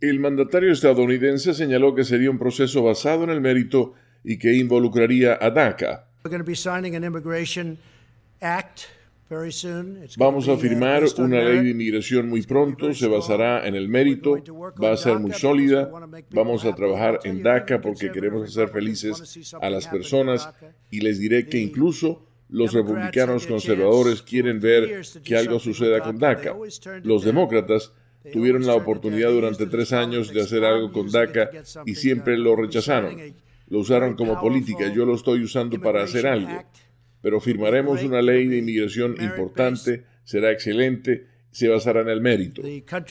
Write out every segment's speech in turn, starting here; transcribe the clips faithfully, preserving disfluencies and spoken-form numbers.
El mandatario estadounidense señaló que sería un proceso basado en el mérito y que involucraría a DACA. Vamos a firmar una ley de inmigración muy pronto, se basará en el mérito, va a ser muy sólida, vamos a trabajar en DACA porque queremos hacer felices a las personas y les diré que incluso los republicanos conservadores quieren ver que algo suceda con DACA. Los demócratas tuvieron la oportunidad durante tres años de hacer algo con DACA y siempre lo rechazaron. Lo usaron como política, yo lo estoy usando para hacer algo. Pero firmaremos una ley de inmigración importante, será excelente, se basará en el mérito.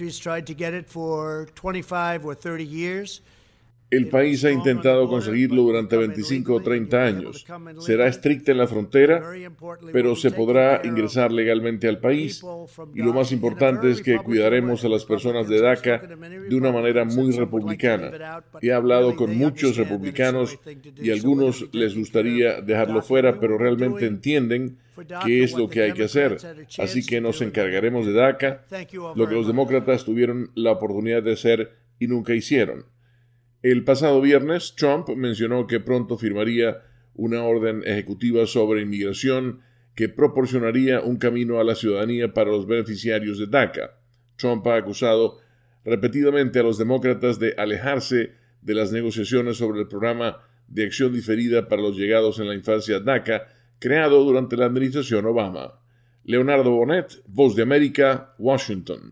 El país ha intentado conseguirlo durante veinticinco o treinta años. Será estricta en la frontera, pero se podrá ingresar legalmente al país. Y lo más importante es que cuidaremos a las personas de DACA de una manera muy republicana. He hablado con muchos republicanos y a algunos les gustaría dejarlo fuera, pero realmente entienden qué es lo que hay que hacer. Así que nos encargaremos de DACA, lo que los demócratas tuvieron la oportunidad de hacer y nunca hicieron. El pasado viernes, Trump mencionó que pronto firmaría una orden ejecutiva sobre inmigración que proporcionaría un camino a la ciudadanía para los beneficiarios de DACA. Trump ha acusado repetidamente a los demócratas de alejarse de las negociaciones sobre el programa de acción diferida para los llegados en la infancia DACA, creado durante la administración Obama. Leonardo Bonet, Voz de América, Washington.